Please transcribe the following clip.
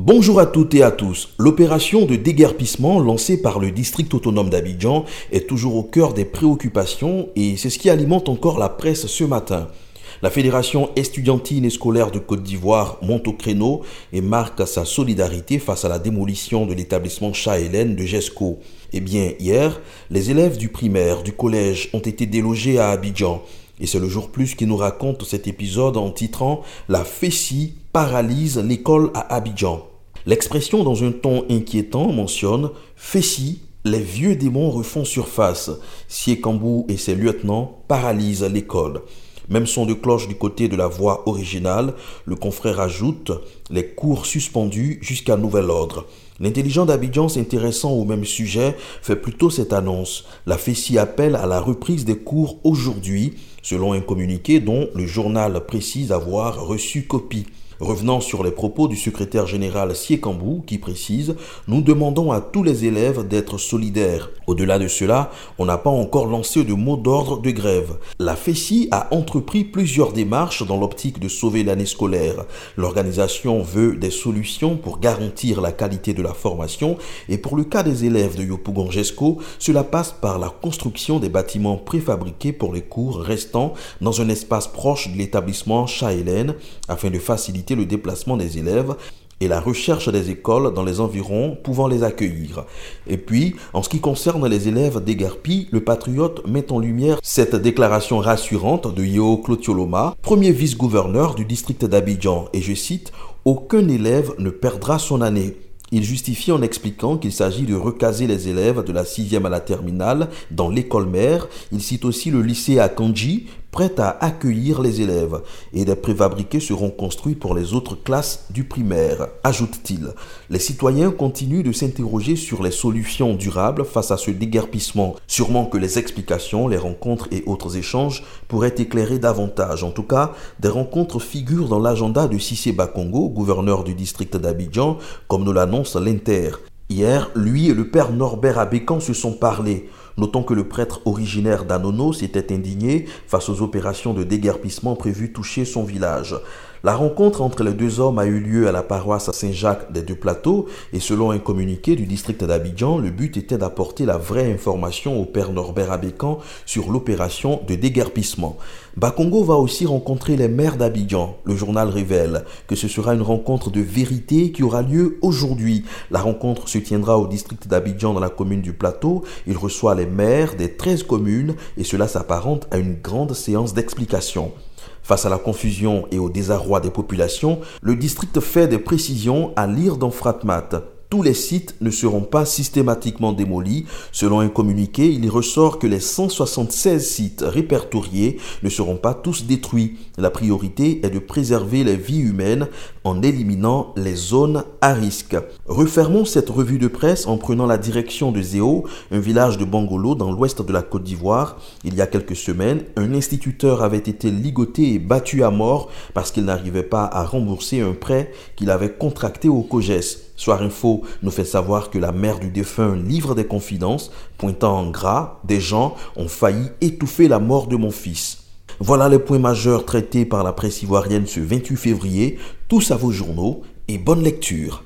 Bonjour à toutes et à tous. L'opération de déguerpissement lancée par le district autonome d'Abidjan est toujours au cœur des préoccupations et c'est ce qui alimente encore la presse ce matin. La Fédération estudiantine et scolaire de Côte d'Ivoire monte au créneau et marque sa solidarité face à la démolition de l'établissement Cha-Hélène de GESCO. Eh bien, hier, les élèves du primaire, du collège ont été délogés à Abidjan. Et c'est le Jour Plus qui nous raconte cet épisode en titrant « La Fessie paralyse l'école à Abidjan ». L'expression dans un ton inquiétant mentionne « Fessie, les vieux démons refont surface. Siekambou et ses lieutenants paralysent l'école ». Même son de cloche du côté de la voix originale, le confrère ajoute « Les cours suspendus jusqu'à nouvel ordre ». L'intelligent d'Abidjan s'intéressant au même sujet fait plutôt cette annonce. La Fessie appelle à la reprise des cours aujourd'hui, selon un communiqué dont le journal précise avoir reçu copie. Revenant sur les propos du secrétaire général Siekambou qui précise « Nous demandons à tous les élèves d'être solidaires. Au-delà de cela, on n'a pas encore lancé de mot d'ordre de grève. » La Fessie a entrepris plusieurs démarches dans l'optique de sauver l'année scolaire. L'organisation veut des solutions pour garantir la qualité de la formation et pour le cas des élèves de Yopougon-GESCO, cela passe par la construction des bâtiments préfabriqués pour les cours restants dans un espace proche de l'établissement Cha-Hélène afin de faciliter le déplacement des élèves et la recherche des écoles dans les environs pouvant les accueillir. Et puis, en ce qui concerne les élèves déguerpis, le patriote met en lumière cette déclaration rassurante de Yeo Clotioloma, premier vice-gouverneur du district d'Abidjan, et je cite « Aucun élève ne perdra son année ». Il justifie en expliquant qu'il s'agit de recaser les élèves de la 6e à la terminale dans l'école mère. Il cite aussi le lycée à Kandji, prêt à accueillir les élèves. Et des préfabriqués seront construits pour les autres classes du primaire, ajoute-t-il. Les citoyens continuent de s'interroger sur les solutions durables face à ce déguerpissement. Sûrement que les explications, les rencontres et autres échanges pourraient éclairer davantage. En tout cas, des rencontres figurent dans l'agenda de Cissé Bakongo, gouverneur du district d'Abidjan, comme nous l'annonce l'Inter. Hier, lui et le père Norbert Abékan se sont parlé. Notons que le prêtre originaire d'Anono s'était indigné face aux opérations de déguerpissement prévues toucher son village. La rencontre entre les deux hommes a eu lieu à la paroisse Saint-Jacques des Deux-Plateaux et selon un communiqué du district d'Abidjan, le but était d'apporter la vraie information au père Norbert Abékan sur l'opération de déguerpissement. Bakongo va aussi rencontrer les maires d'Abidjan. Le journal révèle que ce sera une rencontre de vérité qui aura lieu aujourd'hui. La rencontre se tiendra au district d'Abidjan dans la commune du Plateau. Il reçoit les maires des 13 communes et cela s'apparente à une grande séance d'explication. Face à la confusion et au désarroi des populations, le district fait des précisions à lire dans Fratmat. Tous les sites ne seront pas systématiquement démolis. Selon un communiqué, il ressort que les 176 sites répertoriés ne seront pas tous détruits. La priorité est de préserver les vies humaines en éliminant les zones à risque. Refermons cette revue de presse en prenant la direction de Zéo, un village de Bangolo dans l'ouest de la Côte d'Ivoire. Il y a quelques semaines, un instituteur avait été ligoté et battu à mort parce qu'il n'arrivait pas à rembourser un prêt qu'il avait contracté au COGES. Soir Info nous fait savoir que la mère du défunt livre des confidences, pointant en gras, des gens ont failli étouffer la mort de mon fils. Voilà les points majeurs traités par la presse ivoirienne ce 28 février. Tous à vos journaux et bonne lecture.